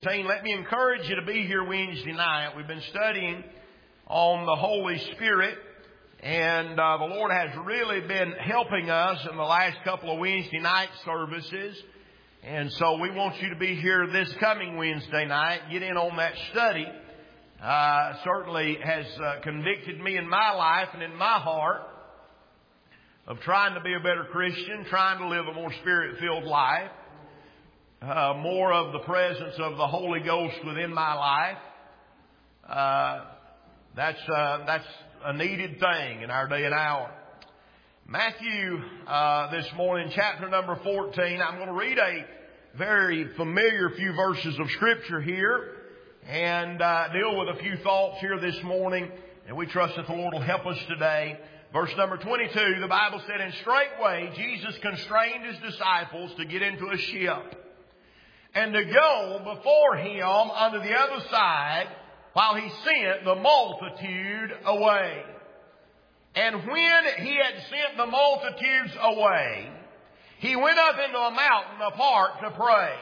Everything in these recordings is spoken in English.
Let me encourage you to be here Wednesday night. We've been studying on the Holy Spirit, and the Lord has really been helping us in the last couple of Wednesday night services. And so we want you to be here this coming Wednesday night. Get in on that study. Certainly has convicted me in my life and in my heart of trying to be a better Christian, trying to live a more Spirit-filled life. More of the presence of the Holy Ghost within my life. That's a needed thing in our day and hour. Matthew, this morning, chapter number 14, I'm going to read a very familiar few verses of Scripture here and deal with a few thoughts here this morning. And we trust that the Lord will help us today. Verse number 22, the Bible said, "And straightway Jesus constrained His disciples to get into a ship, and to go before Him unto the other side, while He sent the multitude away. And when He had sent the multitudes away, He went up into a mountain apart to pray.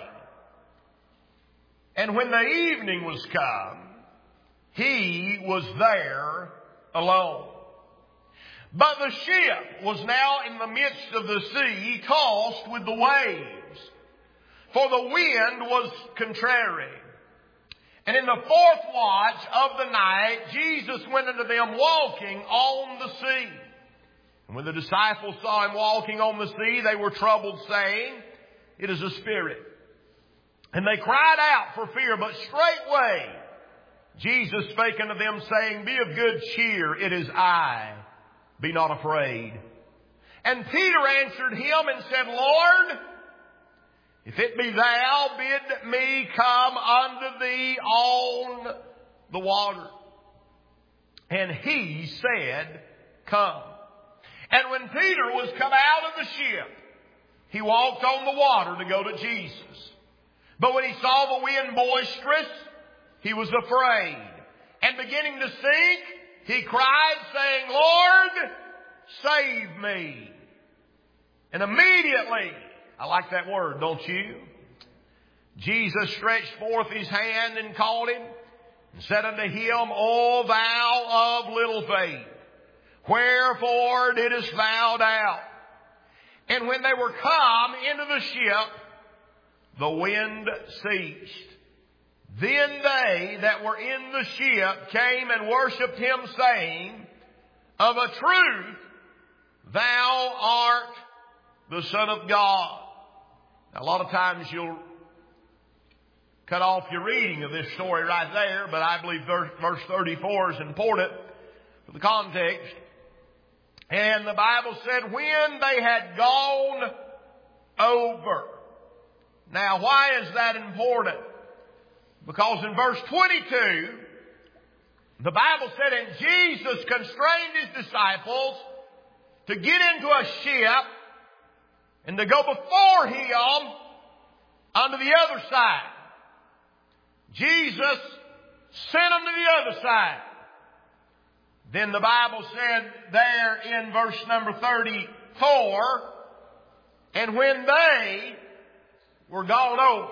And when the evening was come, He was there alone. But the ship was now in the midst of the sea, tossed with the waves, for the wind was contrary. And in the fourth watch of the night, Jesus went unto them walking on the sea. And when the disciples saw Him walking on the sea, they were troubled, saying, It is a spirit. And they cried out for fear, but straightway Jesus spake unto them, saying, Be of good cheer, it is I, be not afraid. And Peter answered Him and said, Lord, if it be Thou, bid me come unto Thee on the water. And He said, Come. And when Peter was come out of the ship, he walked on the water to go to Jesus. But when he saw the wind boisterous, he was afraid. And beginning to sink, he cried, saying, Lord, save me. And immediately, I like that word, don't you? Jesus stretched forth His hand and called him and said unto him, O thou of little faith, wherefore didst thou doubt? And when they were come into the ship, the wind ceased. Then they that were in the ship came and worshipped Him, saying, Of a truth, Thou art the Son of God. Now, a lot of times you'll cut off your reading of this story right there, but I believe verse 34 is important for the context. And the Bible said, when they had gone over. Now, why is that important? Because in verse 22, the Bible said, And Jesus constrained His disciples to get into a ship and to go before Him unto the other side. Jesus sent them to the other side. Then the Bible said there in verse number 34, and when they were gone over.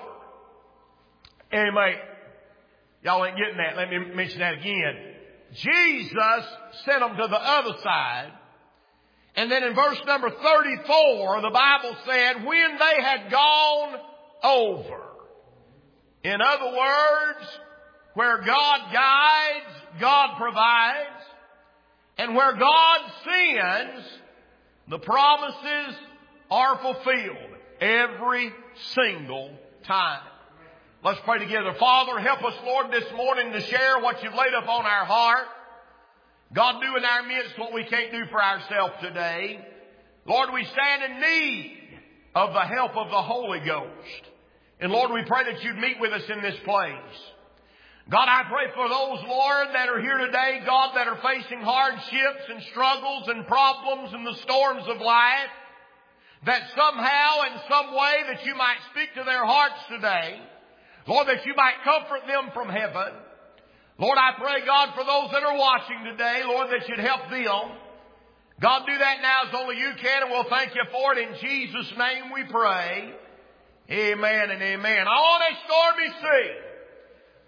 Anyway, y'all ain't getting that. Let me mention that again. Jesus sent them to the other side. And then in verse number 34, the Bible said, when they had gone over. In other words, where God guides, God provides. And where God sends, the promises are fulfilled every single time. Let's pray together. Father, help us, Lord, this morning to share what You've laid upon our heart. God, do in our midst what we can't do for ourselves today. Lord, we stand in need of the help of the Holy Ghost. And Lord, we pray that You'd meet with us in this place. God, I pray for those, Lord, that are here today, God, that are facing hardships and struggles and problems and the storms of life, that somehow, in some way, that You might speak to their hearts today. Lord, that You might comfort them from heaven. Lord, I pray, God, for those that are watching today, Lord, that You'd help them. God, do that now as only You can, and we'll thank You for it. In Jesus' name we pray. Amen and amen. On a stormy sea,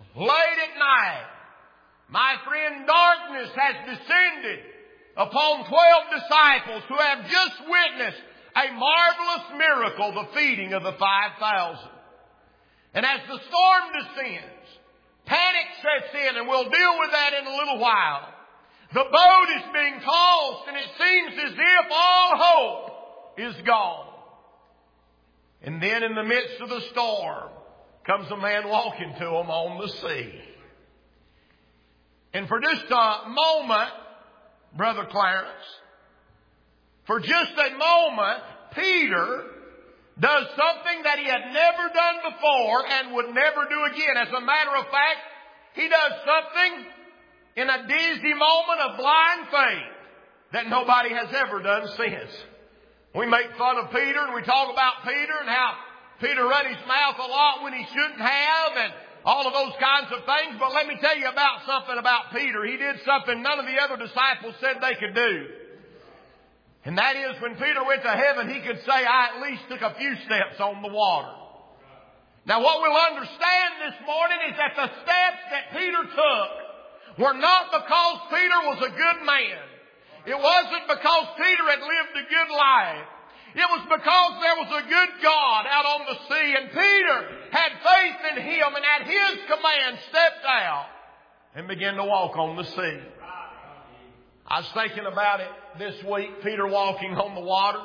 late at night, my friend, darkness has descended upon 12 disciples who have just witnessed a marvelous miracle, the feeding of the 5,000. And as the storm descends, panic sets in, and we'll deal with that in a little while. The boat is being tossed, and it seems as if all hope is gone. And then in the midst of the storm comes a man walking to them on the sea. And for just a moment, Brother Clarence, for just a moment, Peter does something that he had never done before and would never do again. As a matter of fact, he does something in a dizzy moment of blind faith that nobody has ever done since. We make fun of Peter and we talk about Peter and how Peter run his mouth a lot when he shouldn't have and all of those kinds of things. But let me tell you about something about Peter. He did something none of the other disciples said they could do. And that is, when Peter went to heaven, he could say, I at least took a few steps on the water. Now what we'll understand this morning is that the steps that Peter took were not because Peter was a good man. It wasn't because Peter had lived a good life. It was because there was a good God out on the sea, and Peter had faith in Him and at His command stepped out and began to walk on the sea. I was thinking about it this week, Peter walking on the water.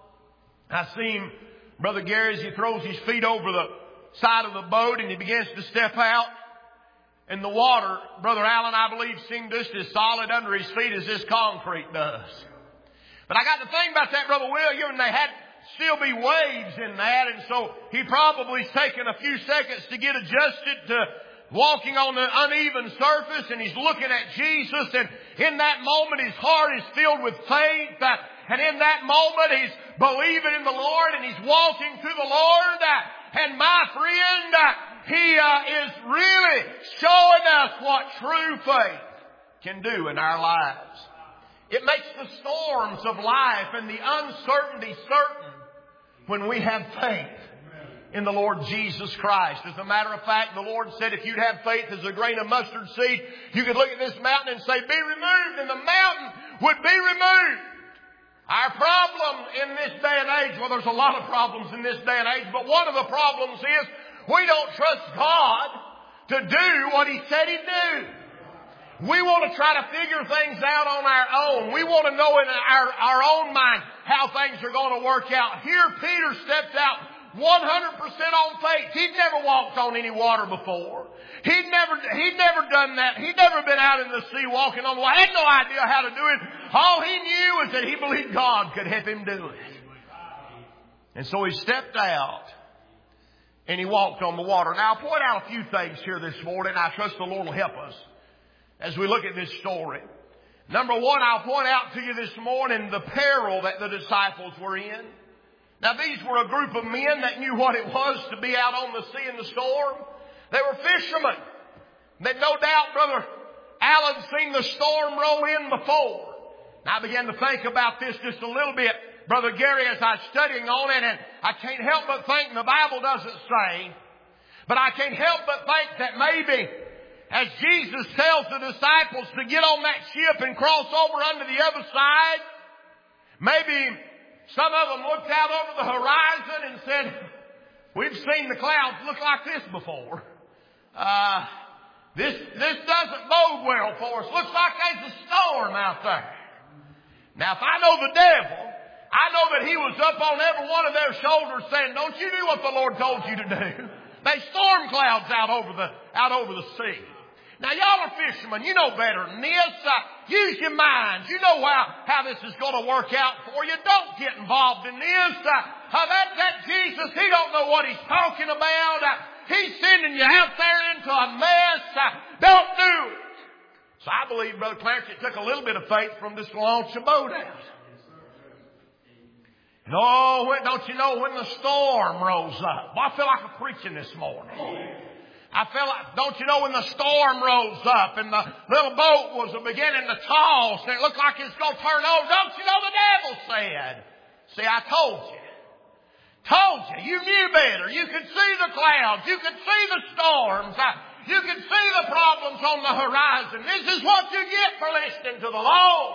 I see him, Brother Gary, as he throws his feet over the side of the boat and he begins to step out. And the water, Brother Allen, I believe, seemed just as solid under his feet as this concrete does. But I got to think about that, Brother William, and they had still be waves in that. And so he probably's taken a few seconds to get adjusted to walking on the uneven surface, and he's looking at Jesus, and in that moment his heart is filled with faith, and in that moment he's believing in the Lord, and he's walking to the Lord, and my friend, he is really showing us what true faith can do in our lives. It makes the storms of life and the uncertainty certain when we have faith in the Lord Jesus Christ. As a matter of fact, the Lord said if you'd have faith as a grain of mustard seed, you could look at this mountain and say, be removed, and the mountain would be removed. Our problem in this day and age, well, there's a lot of problems in this day and age, but one of the problems is we don't trust God to do what He said He'd do. We want to try to figure things out on our own. We want to know in our own mind how things are going to work out. Here Peter steps out 100% on faith. He'd never walked on any water before. He'd never done that. He'd never been out in the sea walking on the water. He had no idea how to do it. All he knew was that he believed God could help him do it. And so he stepped out and he walked on the water. Now I'll point out a few things here this morning. I trust the Lord will help us as we look at this story. Number one, I'll point out to you this morning the peril that the disciples were in. Now these were a group of men that knew what it was to be out on the sea in the storm. They were fishermen. That no doubt Brother Allen's seen the storm roll in before. Now I began to think about this just a little bit, Brother Gary, as I was studying on it, and I can't help but think the Bible doesn't say, but I can't help but think that maybe as Jesus tells the disciples to get on that ship and cross over onto the other side, maybe some of them looked out over the horizon and said, we've seen the clouds look like this before. This doesn't bode well for us. Looks like there's a storm out there. Now, if I know the devil, I know that he was up on every one of their shoulders saying, don't you do what the Lord told you to do. There's storm clouds out over the sea. Now, y'all are fishermen. You know better than this. Use your minds. You know how this is going to work out for you. Don't get involved in this. That Jesus, He don't know what He's talking about. He's sending you out there into a mess. Don't do it. So I believe, Brother Clarence, it took a little bit of faith from this to launch a boat out. And don't you know when the storm rose up? Well, I feel like I'm preaching this morning. I feel like, don't you know when the storm rose up and the little boat was beginning to toss and it looked like it's going to turn over? Don't you know the devil said? See, I told you. You knew better. You could see the clouds. You could see the storms. You can see the problems on the horizon. This is what you get for listening to the Lord.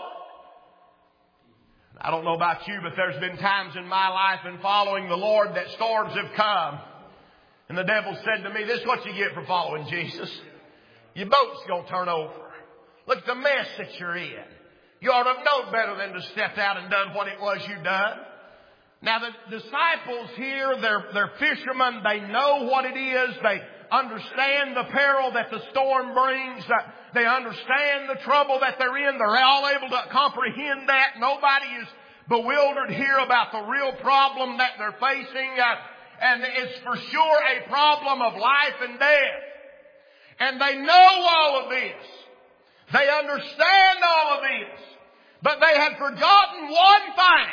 I don't know about you, but there's been times in my life in following the Lord that storms have come. And the devil said to me, this is what you get for following Jesus. Your boat's going to turn over. Look at the mess that you're in. You ought to have known better than to step out and done what it was you done. Now the disciples here, they're fishermen. They know what it is. They understand the peril that the storm brings. They understand the trouble that they're in. They're all able to comprehend that. Nobody is bewildered here about the real problem that they're facing. And it's for sure a problem of life and death. And they know all of this. They understand all of this. But they had forgotten one thing.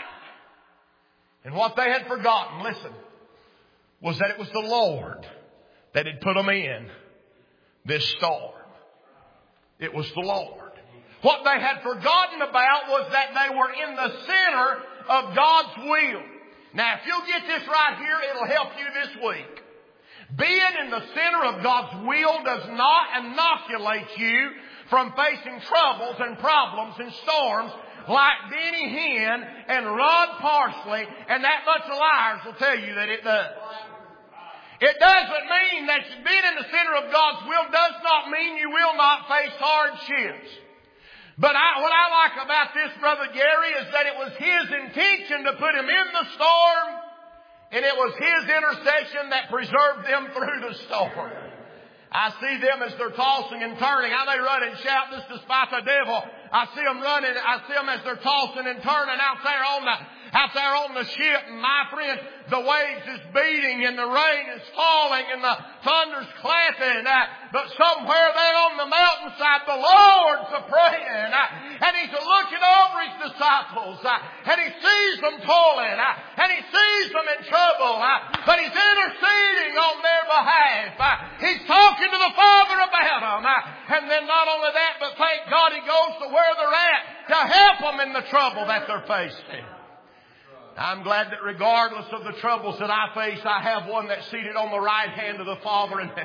And what they had forgotten, listen, was that it was the Lord that had put them in this storm. It was the Lord. What they had forgotten about was that they were in the center of God's will. Now, if you'll get this right here, it'll help you this week. Being in the center of God's will does not inoculate you from facing troubles and problems and storms like Benny Hinn and Rod Parsley and that bunch of liars will tell you that it does. It doesn't mean that being in the center of God's will does not mean you will not face hardships. But what I like about this, Brother Gary, is that it was his intention to put him in the storm, and it was his intercession that preserved them through the storm. I see them as they're tossing and turning. How they run and shout this despite the devil. I see them running. I see them as they're tossing and turning out there on the ship. And my friend, the waves is beating and the rain is falling and the thunder's clapping. But somewhere there on the mountainside, the Lord's a-praying. And He's looking over His disciples. And He sees them toiling. And He sees them in trouble. But He's interceding on their behalf. He's talking to the Father about them. And then not only that, but thank God He goes to where they're at to help them in the trouble that they're facing. I'm glad that regardless of the troubles that I face, I have one that's seated on the right hand of the Father and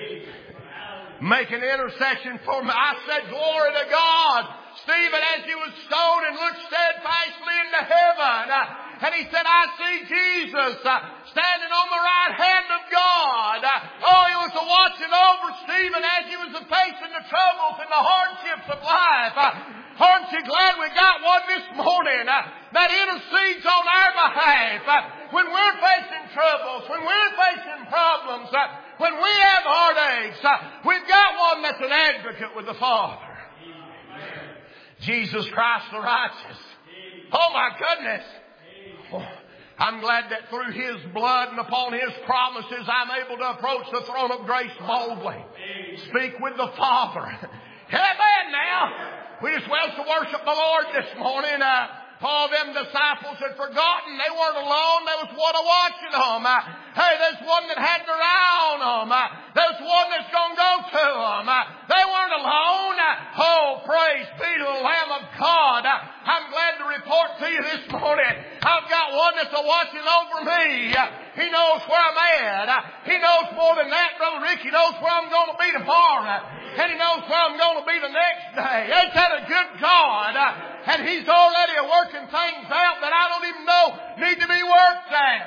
making intercession for me. I said, glory to God. Stephen, as he was stoned and looked steadfastly into heaven, and he said, I see Jesus standing on the right hand of God. He was watching over Stephen as he was facing the troubles and the hardships of life. Aren't you glad we got one this morning that intercedes on our behalf when we're facing troubles, when we're facing problems, when we have heartaches? We've got one that's an advocate with the Father. Jesus Christ the righteous. Oh my goodness. I'm glad that through His blood and upon His promises I'm able to approach the throne of grace boldly. Speak with the Father. Amen now. We just went to worship the Lord this morning. All them disciples had forgotten. They weren't alone. There was one watching them. There's one that had their eye on them. There's one that's going to go to them. They weren't alone. Praise be to the Lamb of God. I'm glad to report to you this morning. I've got one that's watching over me. He knows where I'm at. He knows more than that, Brother Rick. He knows where I'm going to be tomorrow. And He knows where I'm going to be the next day. Ain't that a good God? And He's already working things out that I don't even know need to be worked out.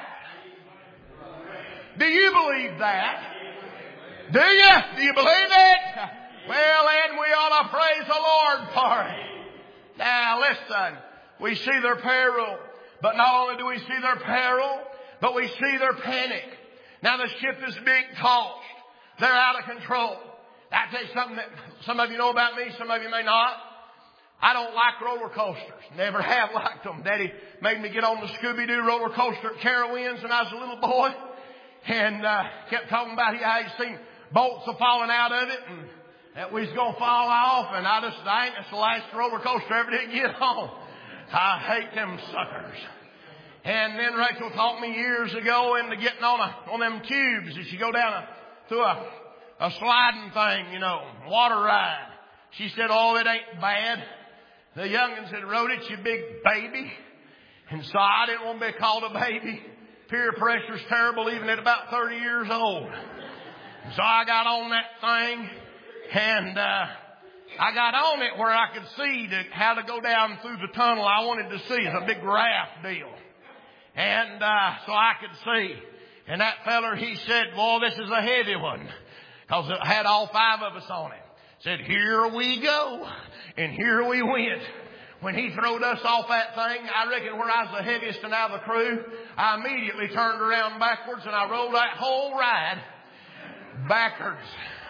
Do you believe that? Do you? Do you believe it? Well, then we ought to praise the Lord for it. Now listen, we see their peril. But not only do we see their peril, but we see their panic. Now the ship is being tossed. They're out of control. I tell you something that some of you know about me, some of you may not. I don't like roller coasters. Never have liked them. Daddy made me get on the Scooby-Doo roller coaster at Carowinds when I was a little boy. And kept talking about how he'd seen bolts falling out of it and that we was going to fall off. And I think that's the last roller coaster I ever did get on. I hate them suckers. And then Rachel taught me years ago into getting on them tubes as you go down through a sliding thing, water ride. She said, it ain't bad. The youngins had rode it, you big baby. And so I didn't want to be called a baby. Peer pressure's terrible even at about 30 years old. So I got on that thing, and I got on it where I could see how to go down through the tunnel I wanted to see. It's a big raft deal. And so I could see. And that feller, he said, "Boy, this is a heavy one." Because it had all 5 of us on it. Said, "Here we go." And here we went. When he throwed us off that thing, I reckon where I was the heaviest and out of the crew, I immediately turned around backwards and I rolled that whole ride backwards.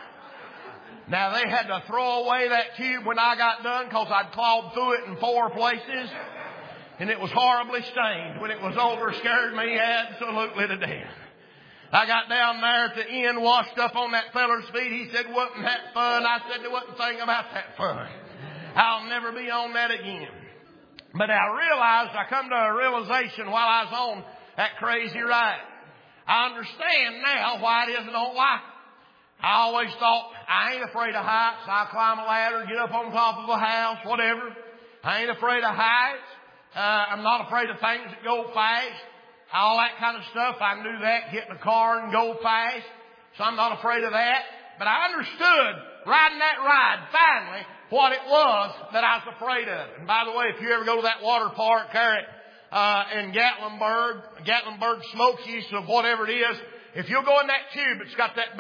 Now, they had to throw away that tube when I got done because I'd clawed through it in 4 places. And it was horribly stained. When it was over, scared me absolutely to death. I got down there at the end, washed up on that feller's feet. He said, "Wasn't that fun?" I said, "There wasn't a thing about that fun. I'll never be on that again." But I come to a realization while I was on that crazy ride. I understand now why it is I don't like it. I always thought, I ain't afraid of heights. I'll climb a ladder, get up on top of a house, whatever. I ain't afraid of heights. I'm not afraid of things that go fast. All that kind of stuff. I knew that. Get in a car and go fast. So I'm not afraid of that. But I understood riding that ride finally what it was that I was afraid of. And by the way, if you ever go to that water park there in Gatlinburg Smokies or whatever it is, if you'll go in that tube, it's got that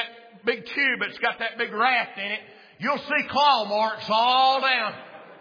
big tube, it's got that big raft in it, you'll see claw marks all down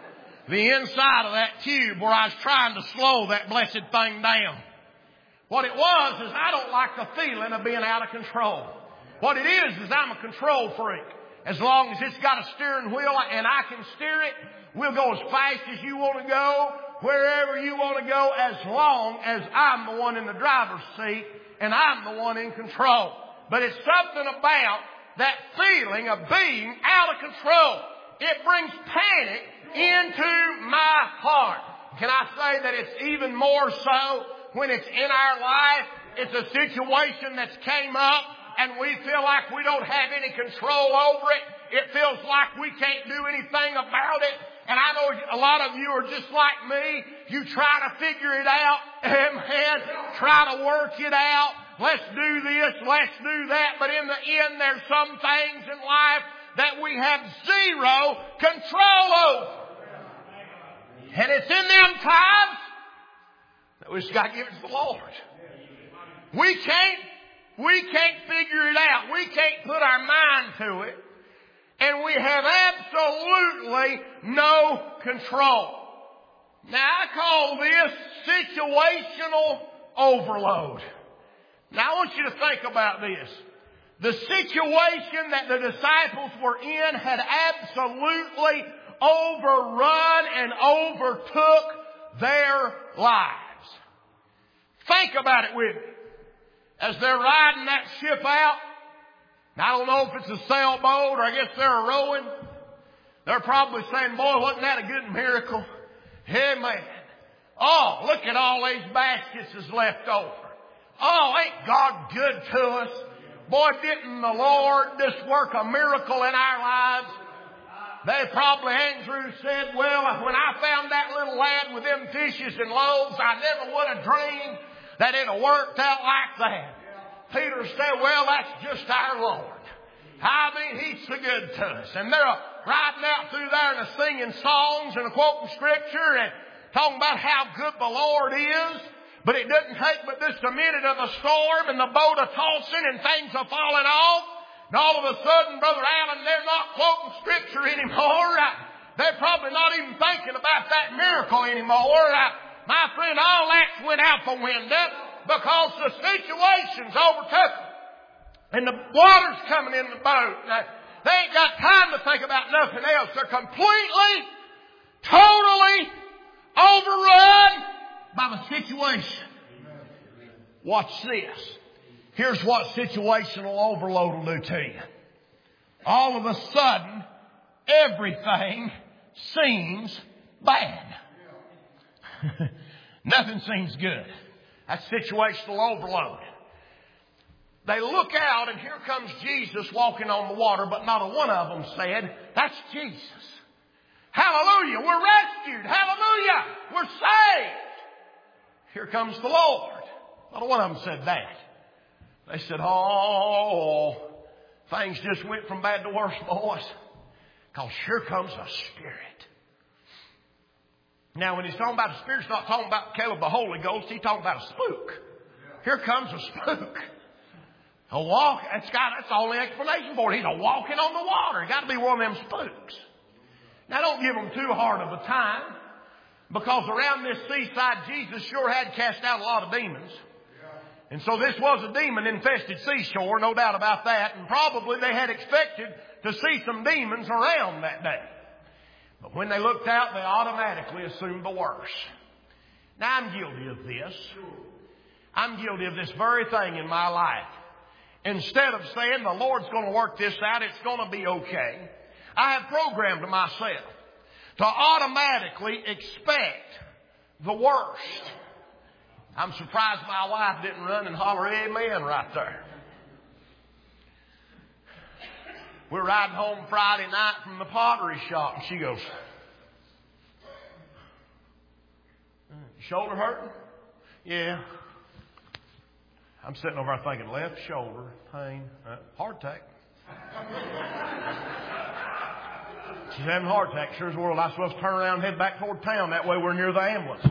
the inside of that tube where I was trying to slow that blessed thing down. What it was is I don't like the feeling of being out of control. What it is I'm a control freak. As long as it's got a steering wheel and I can steer it, we'll go as fast as you want to go, wherever you want to go, as long as I'm the one in the driver's seat and I'm the one in control. But it's something about that feeling of being out of control. It brings panic into my heart. Can I say that it's even more so when it's in our life? It's a situation that's came up and we feel like we don't have any control over it. It feels like we can't do anything about it. And I know a lot of you are just like me. You try to figure it out. Amen. Try to work it out. Let's do this. Let's do that. But in the end, there's some things in life that we have zero control over. And it's in them times that we just got to give it to the Lord. We can't figure it out. We can't put our mind to it. And we have absolutely no control. Now, I call this situational overload. Now, I want you to think about this. The situation that the disciples were in had absolutely overrun and overtook their lives. Think about it with me. As they're riding that ship out, I don't know if it's a sailboat or I guess they're rowing. They're probably saying, "Boy, wasn't that a good miracle? Hey, man. Oh, look at all these baskets that's left over. Oh, ain't God good to us? Boy, didn't the Lord just work a miracle in our lives?" They probably, Andrew said, "Well, when I found that little lad with them fishes and loaves, I never would have dreamed that it worked out like that." Peter said, "Well, that's just our Lord. I mean, He's so good to us." And they're riding out through there and singing songs and quoting Scripture and talking about how good the Lord is. But it doesn't take but just a minute of a storm and the boat a tossing and things are falling off. And all of a sudden, Brother Allen, they're not quoting Scripture anymore. They're probably not even thinking about that miracle anymore. My friend, all that's went out the window because the situation's overtook them. And the water's coming in the boat. They ain't got time to think about nothing else. They're completely, totally overrun by the situation. Watch this. Here's what situational overload will do to you. All of a sudden, everything seems bad. Nothing seems good. That's situational overload. They look out and here comes Jesus walking on the water, but not a one of them said, "That's Jesus. Hallelujah, we're rescued. Hallelujah, we're saved. Here comes the Lord." Not a one of them said that. They said, "Oh, Things just went from bad to worse, boys. Because here comes a spirit. Now, when he's talking about a spirit, he's not talking about Caleb the Holy Ghost. He's talking about a spook. Here comes a spook. A walk. That's the only explanation for it. He's a walking on the water. It got to be one of them spooks. Now, don't give them too hard of a time. Because around this seaside, Jesus sure had cast out a lot of demons. And so this was a demon-infested seashore, no doubt about that. And probably they had expected to see some demons around that day. But when they looked out, they automatically assumed the worst. Now, I'm guilty of this. I'm guilty of this very thing in my life. Instead of saying the Lord's going to work this out, it's going to be okay, I have programmed myself to automatically expect the worst. I'm surprised my wife didn't run and holler amen right there. We're riding home Friday night from the pottery shop, and she goes, "Shoulder hurting?" "Yeah." I'm sitting over there thinking, left shoulder, pain, heart attack. She's having a heart attack. Sure as the world. I'm supposed to turn around and head back toward town. That way we're near the ambulance.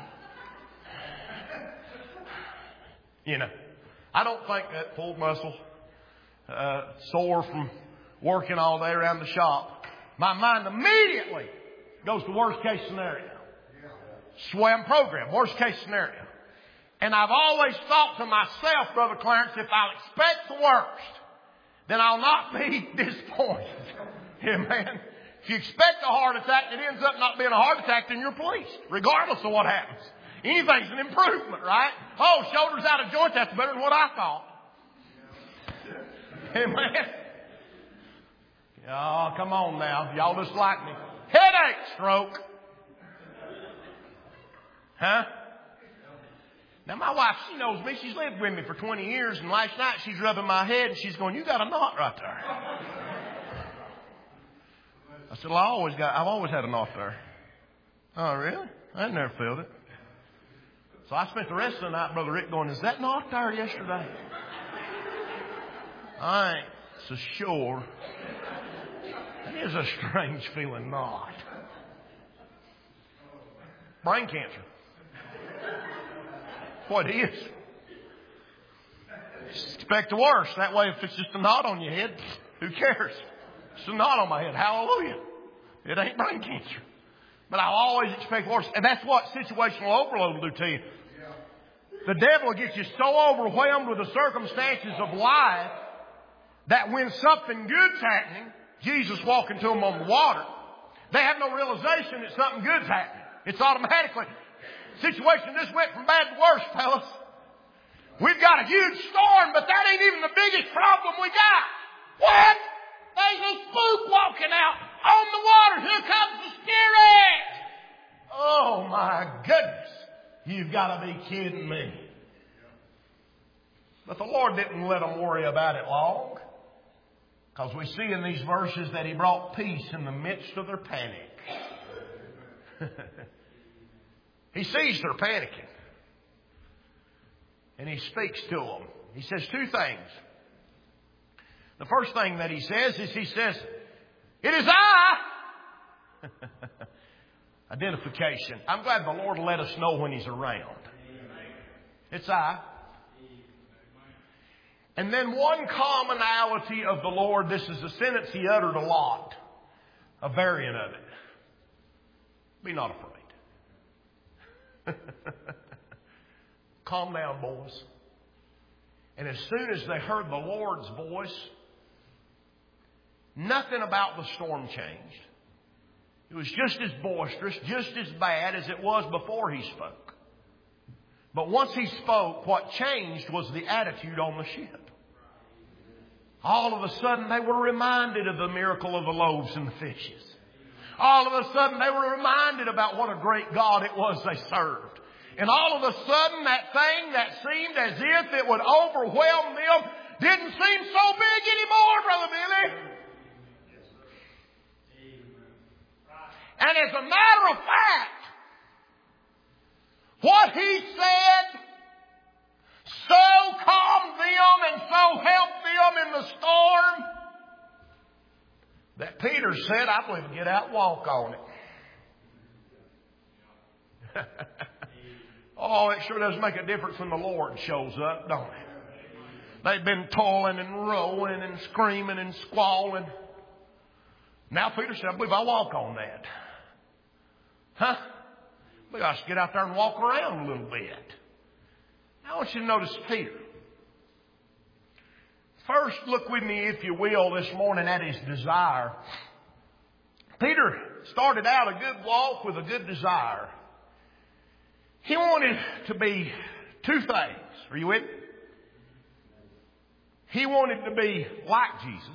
You know, I don't think that pulled muscle, sore from working all day around the shop. My mind immediately goes to worst case scenario. Swam program, worst case scenario. And I've always thought to myself, Brother Clarence, if I'll expect the worst, then I'll not be disappointed. Amen. If you expect a heart attack and it ends up not being a heart attack, then you're pleased, regardless of what happens. Anything's an improvement, right? Oh, shoulder's out of joint, that's better than what I thought. Amen. Oh, come on now. Y'all just like me. Headache, stroke. Huh? Now, my wife, she knows me. She's lived with me for 20 years. And last night, she's rubbing my head and she's going, "You got a knot right there." I said, "Well, I've always had a knot there." "Oh, really? I never felt it." So I spent the rest of the night, Brother Rick, going, "Is that knot there yesterday?" I ain't so sure. That is a strange feeling knot. Brain cancer. What it is. Expect the worst. That way, if it's just a knot on your head, who cares? It's a knot on my head. Hallelujah. It ain't brain cancer. But I'll always expect worse. And that's what situational overload will do to you. The devil will get you so overwhelmed with the circumstances of life that when something good's happening, Jesus walking to them on the water, they have no realization that something good's happening. It's automatically. Situation just went from bad to worse, fellas. We've got a huge storm, but that ain't even the biggest problem we got. What? There's a spook walking out on the water. Here comes the spirit. Oh, my goodness. You've got to be kidding me. But the Lord didn't let them worry about it long. Because we see in these verses that He brought peace in the midst of their panic. He sees they're panicking. And He speaks to them. He says two things. The first thing that He says is He says, "It is I." Identification. I'm glad the Lord let us know when He's around. It's I. And then one commonality of the Lord. This is a sentence He uttered a lot. A variant of it. Be not afraid. Calm down, boys. And as soon as they heard the Lord's voice, nothing about the storm changed. It was just as boisterous, just as bad as it was before He spoke. But once He spoke, what changed was the attitude on the ship. All of a sudden, they were reminded of the miracle of the loaves and the fishes. All of a sudden, they were reminded about what a great God it was they served. And all of a sudden, that thing that seemed as if it would overwhelm them didn't seem so big anymore, Brother Billy. And as a matter of fact, what He said so calmed them and so helped them in the storm that Peter said, I believe, get out and walk on it. Oh, it sure does make a difference when the Lord shows up, don't it? They've been toiling and rowing and screaming and squalling. Now Peter said, I believe I'll walk on that. Huh? We ought to get out there and walk around a little bit. I want you to notice Peter. First, look with me, if you will, this morning at his desire. Peter started out a good walk with a good desire. He wanted to be two things. Are you with me? He wanted to be like Jesus.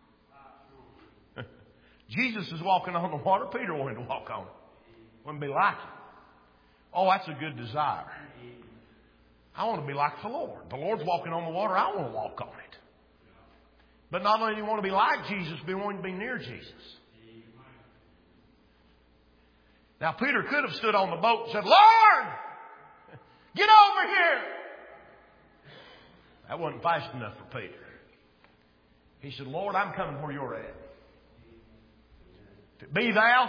Jesus is walking on the water. Peter wanted to walk on it. Wanted to be like him. Oh, that's a good desire. I want to be like the Lord. The Lord's walking on the water. I want to walk on it. But not only do you want to be like Jesus, but you want to be near Jesus. Now, Peter could have stood on the boat and said, Lord, get over here. That wasn't fast enough for Peter. He said, Lord, I'm coming where you're at. Be thou,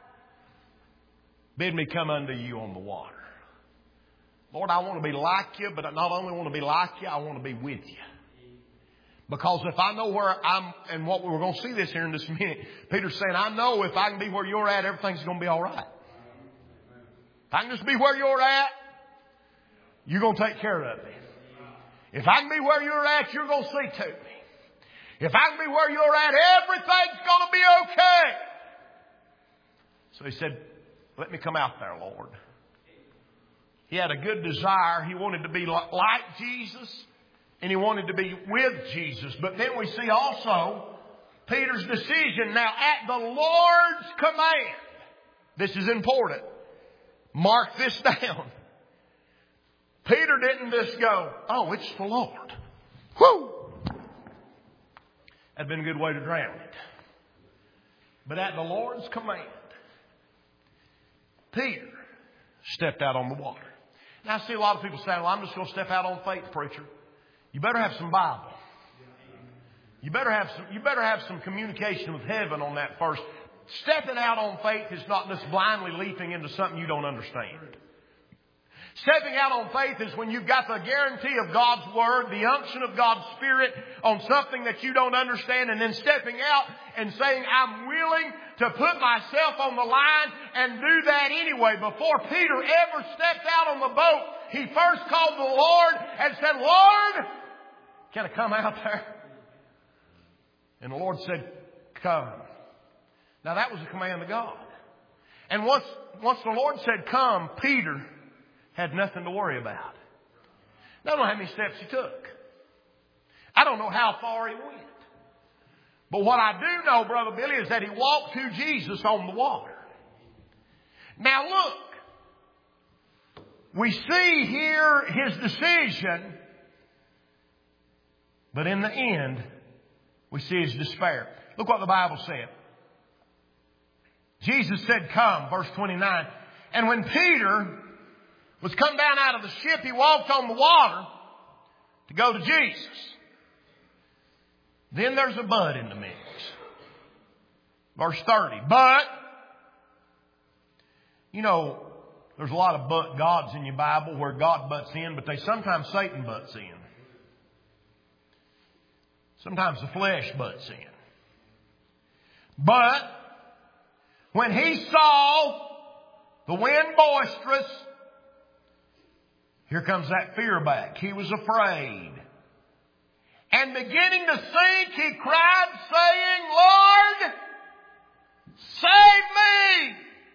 bid me come unto you on the water. Lord, I want to be like you, but I not only want to be like you, I want to be with you. Because if I know where I'm, and what we're going to see this here in just a minute, Peter's saying, I know if I can be where you're at, everything's going to be all right. If I can just be where you're at, you're going to take care of me. If I can be where you're at, you're going to see to me. If I can be where you're at, everything's going to be okay. So he said, let me come out there, Lord. He had a good desire. He wanted to be like Jesus, and he wanted to be with Jesus. But then we see also Peter's decision. Now, at the Lord's command, this is important. Mark this down. Peter didn't just go, oh, it's the Lord. Whoo! That'd been a good way to drown it. But at the Lord's command, Peter stepped out on the water. Now, I see a lot of people saying, well, I'm just going to step out on faith, preacher. You better have some Bible. You better have some communication with heaven on that first. Stepping out on faith is not just blindly leaping into something you don't understand. Stepping out on faith is when you've got the guarantee of God's Word, the unction of God's Spirit on something that you don't understand, and then stepping out and saying, I'm willing to put myself on the line and do that anyway. Before Peter ever stepped out on the boat, he first called the Lord and said, Lord, can I come out there? And the Lord said, come. Now that was a command of God. And once the Lord said, come, Peter had nothing to worry about. I don't know how many steps he took. I don't know how far he went. But what I do know, Brother Billy, is that he walked to Jesus on the water. Now look, we see here his decision, but in the end, we see his despair. Look what the Bible said. Jesus said, come, verse 29. And when Peter was come down out of the ship, he walked on the water to go to Jesus. Then there's a but in the mix. Verse 30. But, you know, there's a lot of but gods in your Bible where God butts in, but sometimes Satan butts in. Sometimes the flesh butts in. But, when he saw the wind boisterous, here comes that fear back. He was afraid. And beginning to sink, he cried, saying, Lord, save me!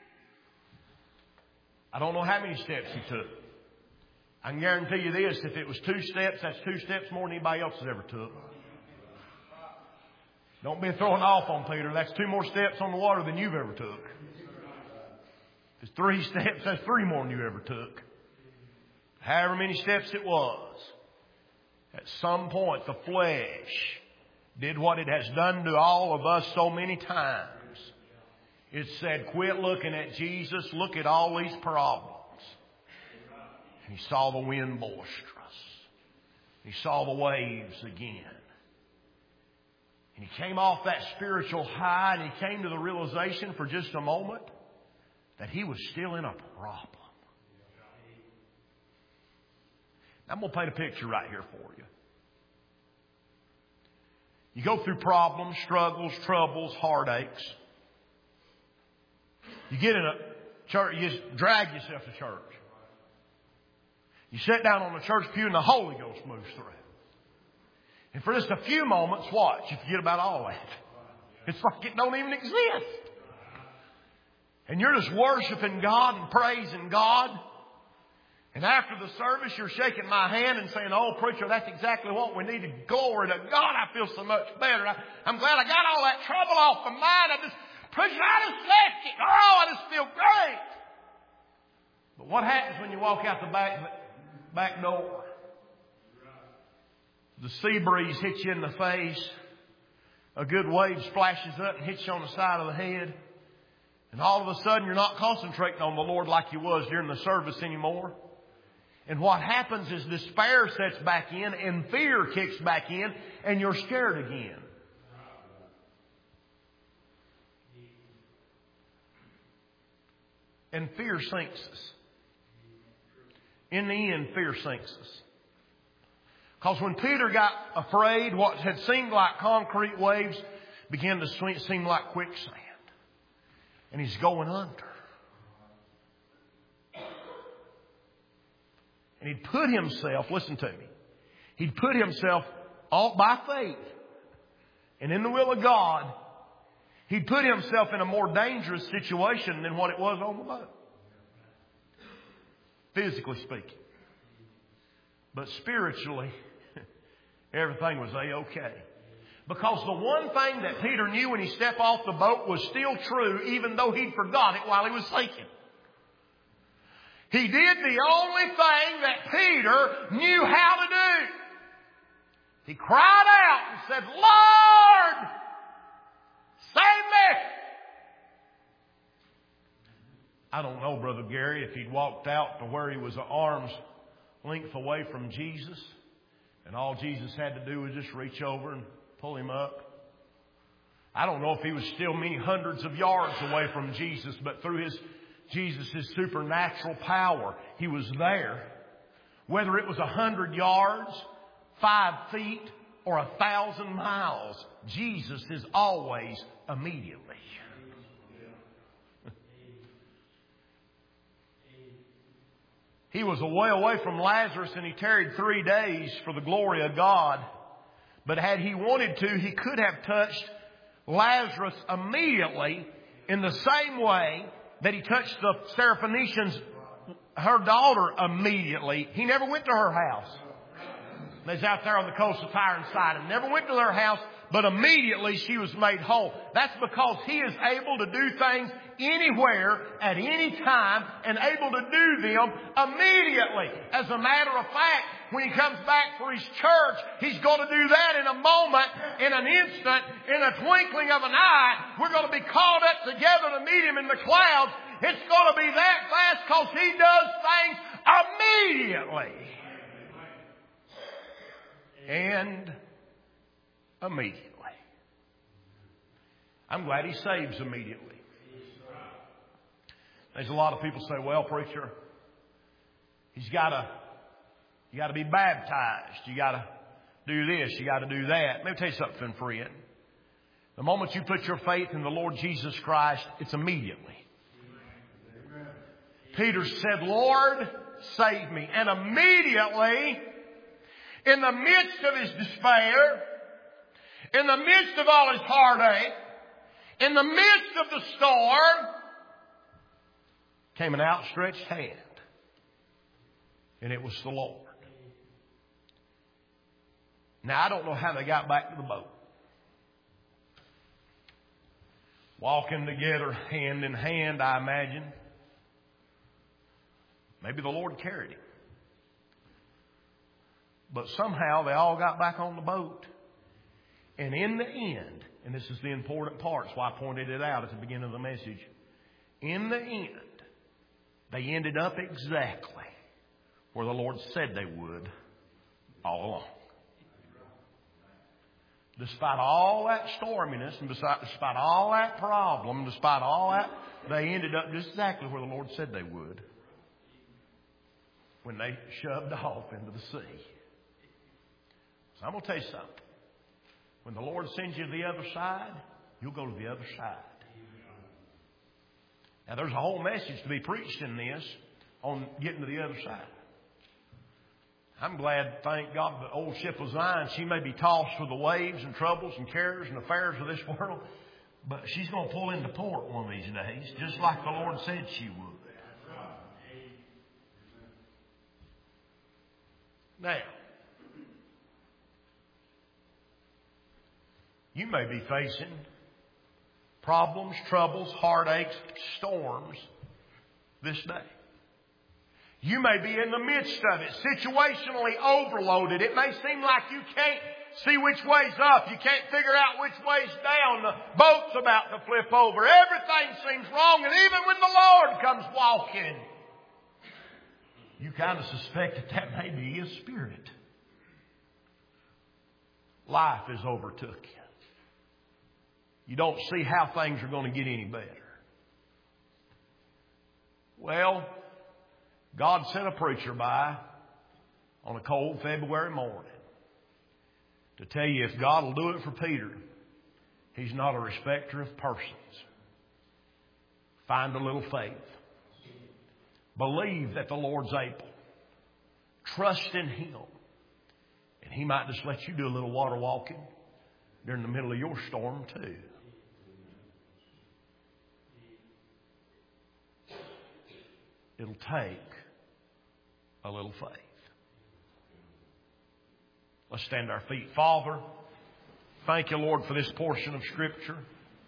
I don't know how many steps he took. I can guarantee you this, if it was 2 steps, that's 2 steps more than anybody else has ever took. Don't be throwing off on Peter. That's 2 more steps on the water than you've ever took. If it's 3 steps, that's 3 more than you ever took. However many steps it was, at some point the flesh did what it has done to all of us so many times. It said, quit looking at Jesus, look at all these problems. And he saw the wind boisterous. He saw the waves again. And he came off that spiritual high, and he came to the realization for just a moment that he was still in a problem. I'm going to paint a picture right here for you. You go through problems, struggles, troubles, heartaches. You get in a church, you drag yourself to church. You sit down on the church pew and the Holy Ghost moves through. And for just a few moments, watch, you forget about all that. It's like it don't even exist. And you're just worshiping God and praising God. And after the service, you're shaking my hand and saying, "Oh, preacher, that's exactly what we needed. Glory to God, I feel so much better. I'm glad I got all that trouble off my mind. Preacher, I just left it. Oh, I just feel great." But what happens when you walk out the back door? The sea breeze hits you in the face. A good wave splashes up and hits you on the side of the head. And all of a sudden, you're not concentrating on the Lord like you was during the service anymore. And what happens is despair sets back in and fear kicks back in and you're scared again. And fear sinks us. In the end, fear sinks us. Because when Peter got afraid, what had seemed like concrete waves began to seem like quicksand. And he's going under. And he'd put himself, listen to me, he'd put himself all by faith and in the will of God, he'd put himself in a more dangerous situation than what it was on the boat. Physically speaking. But spiritually, everything was A-okay. Because the one thing that Peter knew when he stepped off the boat was still true, even though he'd forgot it while he was sinking. He did the only thing that Peter knew how to do. He cried out and said, "Lord, save me!" I don't know, Brother Gary, if he'd walked out to where he was an arm's length away from Jesus, and all Jesus had to do was just reach over and pull him up. I don't know if he was still many hundreds of yards away from Jesus, but through Jesus' supernatural power, he was there. Whether it was 100 yards, 5 feet, or 1,000 miles, Jesus is always immediately. He was away from Lazarus, and he tarried 3 days for the glory of God. But had he wanted to, he could have touched Lazarus immediately in the same way that he touched the Syrophoenicians, her daughter, immediately. He never went to her house. They was out there on the coast of Tyre and Sidon. Never went to their house, but immediately she was made whole. That's because he is able to do things anywhere, at any time, and able to do them immediately. As a matter of fact, when he comes back for his church, he's going to do that in a moment, in an instant, in a twinkling of an eye. We're going to be called up together to meet him in the clouds. It's going to be that fast because he does things immediately. And immediately. I'm glad he saves immediately. There's a lot of people say, "Well, preacher, you got to be baptized. You got to do this. You got to do that." Let me tell you something, friend. The moment you put your faith in the Lord Jesus Christ, it's immediately. Peter said, "Lord, save me." And immediately, in the midst of his despair, in the midst of all his heartache, in the midst of the storm, came an outstretched hand. And it was the Lord. Now, I don't know how they got back to the boat. Walking together hand in hand, I imagine. Maybe the Lord carried him. But somehow they all got back on the boat. And in the end, and this is the important part, that's why I pointed it out at the beginning of the message. In the end, they ended up exactly where the Lord said they would all along. Despite all that storminess and despite all that problem, despite all that, they ended up just exactly where the Lord said they would when they shoved off into the sea. So I'm going to tell you something. When the Lord sends you to the other side, you'll go to the other side. Now there's a whole message to be preached in this on getting to the other side. I'm glad, thank God, the old ship of Zion, she may be tossed with the waves and troubles and cares and affairs of this world, but she's going to pull into port one of these days, just like the Lord said she would. Now, you may be facing problems, troubles, heartaches, storms this day. You may be in the midst of it, situationally overloaded. It may seem like you can't see which way's up. You can't figure out which way's down. The boat's about to flip over. Everything seems wrong. And even when the Lord comes walking, you kind of suspect that may be His Spirit. Life has overtook you. You don't see how things are going to get any better. Well, God sent a preacher by on a cold February morning to tell you if God will do it for Peter, He's not a respecter of persons. Find a little faith. Believe that the Lord's able. Trust in Him. And He might just let you do a little water walking during the middle of your storm too. It'll take a little faith. Let's stand to our feet. Father, thank you, Lord, for this portion of Scripture.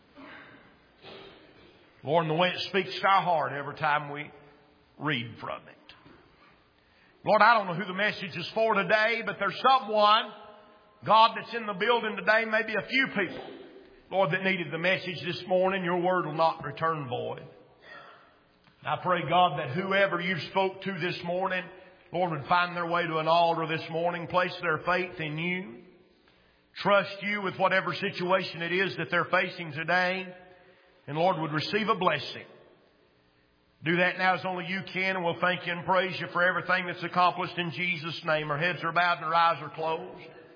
Lord, and the way it speaks to our heart every time we read from it. Lord, I don't know who the message is for today, but there's someone, God, that's in the building today, maybe a few people, Lord, that needed the message this morning. Your word will not return void. I pray, God, that whoever you spoke to this morning, Lord, would find their way to an altar this morning, place their faith in you, trust you with whatever situation it is that they're facing today, and Lord, would receive a blessing. Do that now as only you can, and we'll thank you and praise you for everything that's accomplished in Jesus' name. Our heads are bowed and our eyes are closed.